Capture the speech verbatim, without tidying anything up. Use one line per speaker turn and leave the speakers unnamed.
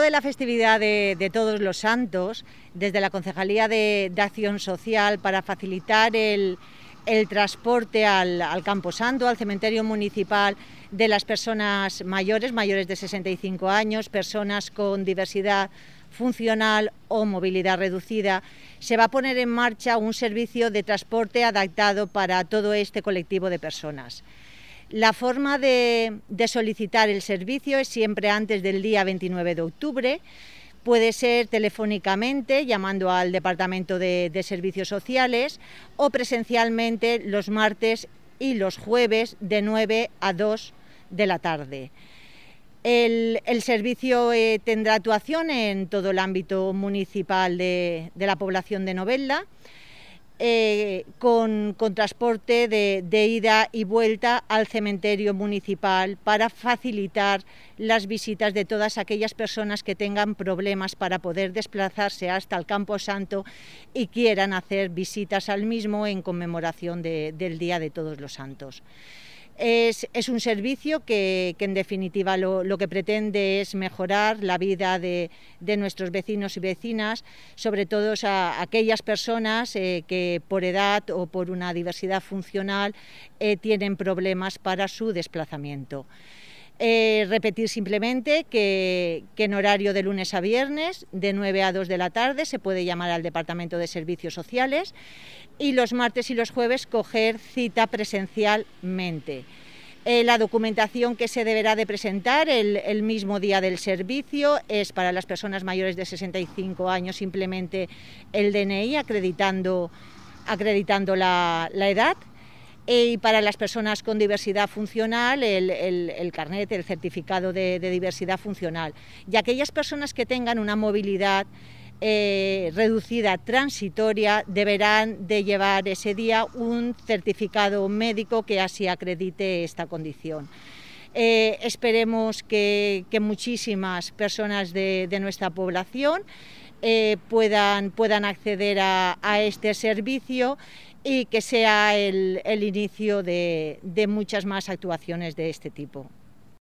de la festividad de, de Todos los Santos, desde la Concejalía de, de Acción Social, para facilitar el, el transporte al, al Camposanto, al cementerio municipal, de las personas mayores, mayores de sesenta y cinco años, personas con diversidad funcional o movilidad reducida, se va a poner en marcha un servicio de transporte adaptado para todo este colectivo de personas. La forma de, de solicitar el servicio es siempre antes del día veintinueve de octubre, puede ser telefónicamente llamando al Departamento de, de Servicios Sociales o presencialmente los martes y los jueves de nueve a dos de la tarde. El, el servicio eh, tendrá actuación en todo el ámbito municipal de, de la población de Novelda, eh, con, con transporte de, de ida y vuelta al cementerio municipal para facilitar las visitas de todas aquellas personas que tengan problemas para poder desplazarse hasta el Camposanto y quieran hacer visitas al mismo en conmemoración de, del Día de Todos los Santos. Es, es un servicio que, que en definitiva lo, lo que pretende es mejorar la vida de, de nuestros vecinos y vecinas, sobre todo a aquellas personas eh, que por edad o por una diversidad funcional eh, tienen problemas para su desplazamiento. Eh, repetir simplemente que, que en horario de lunes a viernes, de nueve a dos de la tarde, se puede llamar al Departamento de Servicios Sociales y los martes y los jueves coger cita presencialmente. Eh, la documentación que se deberá de presentar el, el mismo día del servicio es para las personas mayores de sesenta y cinco años simplemente el D N I acreditando, acreditando la, la edad. Y para las personas con diversidad funcional, el, el, el carnet, el certificado de, de diversidad funcional. Y aquellas personas que tengan una movilidad eh, reducida transitoria deberán de llevar ese día un certificado médico que así acredite esta condición. Eh, esperemos que, que muchísimas personas de, de nuestra población eh, puedan, puedan acceder a, a este servicio y que sea el, el inicio de, de muchas más actuaciones de este tipo.